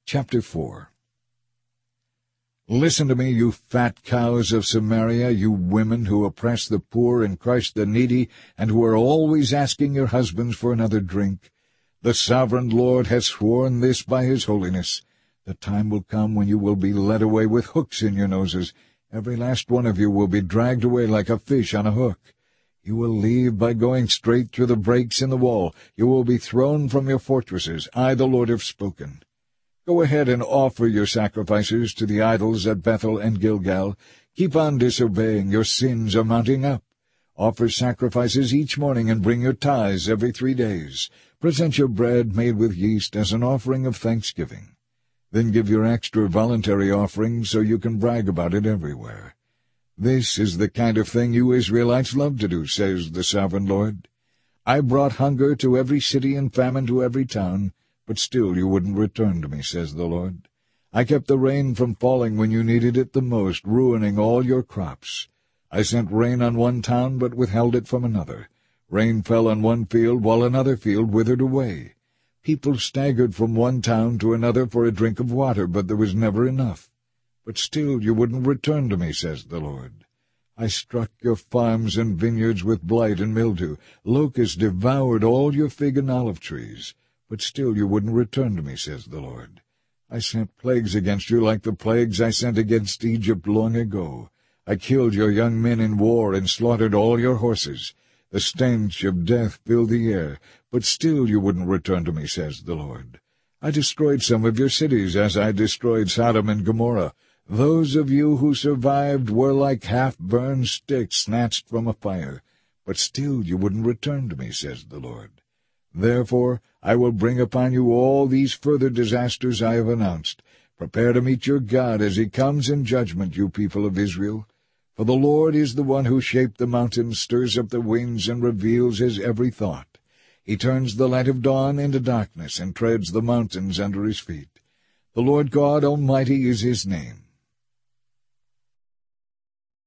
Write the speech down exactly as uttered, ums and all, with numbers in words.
Chapter four. Listen to me, you fat cows of Samaria, you women who oppress the poor and crush the needy, and who are always asking your husbands for another drink. The sovereign Lord has sworn this by his holiness. The time will come when you will be led away with hooks in your noses. Every last one of you will be dragged away like a fish on a hook. You will leave by going straight through the breaks in the wall. You will be thrown from your fortresses. I, the Lord, have spoken. Go ahead and offer your sacrifices to the idols at Bethel and Gilgal. Keep on disobeying. Your sins are mounting up. Offer sacrifices each morning and bring your tithes every three days. Present your bread made with yeast as an offering of thanksgiving. Then give your extra voluntary offering so you can brag about it everywhere. This is the kind of thing you Israelites love to do, says the sovereign Lord. I brought hunger to every city and famine to every town, but still you wouldn't return to me, says the Lord. I kept the rain from falling when you needed it the most, ruining all your crops. I sent rain on one town, but withheld it from another. Rain fell on one field, while another field withered away. People staggered from one town to another for a drink of water, but there was never enough. But still you wouldn't return to me, says the Lord. I struck your farms and vineyards with blight and mildew. Locusts devoured all your fig and olive trees. But still you wouldn't return to me, says the Lord. I sent plagues against you like the plagues I sent against Egypt long ago. I killed your young men in war and slaughtered all your horses. The stench of death filled the air, but still you wouldn't return to me, says the Lord. I destroyed some of your cities as I destroyed Sodom and Gomorrah. Those of you who survived were like half-burned sticks snatched from a fire, but still you wouldn't return to me, says the Lord. Therefore I will bring upon you all these further disasters I have announced. Prepare to meet your God as he comes in judgment, you people of Israel. For the Lord is the one who shaped the mountains, stirs up the winds, and reveals his every thought. He turns the light of dawn into darkness, and treads the mountains under his feet. The Lord God Almighty is his name.